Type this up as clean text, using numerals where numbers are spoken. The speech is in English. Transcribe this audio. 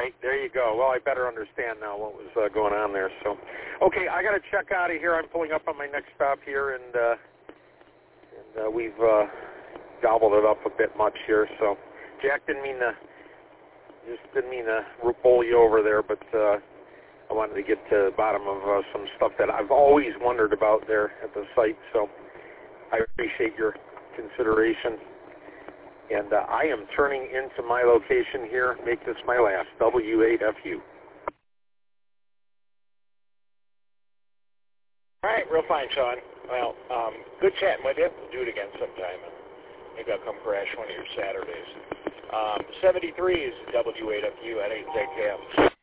right. There you go. Well, I better understand now what was going on there. So, okay, I got to check out of here. I'm pulling up on my next stop here, and we've gobbled it up a bit much here. So, Jack didn't mean to bowl you over there, but I wanted to get to the bottom of some stuff that I've always wondered about there at the site. So, I appreciate your consideration. And I am turning into my location here. Make this my last, W8FU. All right, real fine, Sean. Well, good chatting with you. We'll do it again sometime. Maybe I'll come crash one of your Saturdays. 73 is W8FU at 8ZKM.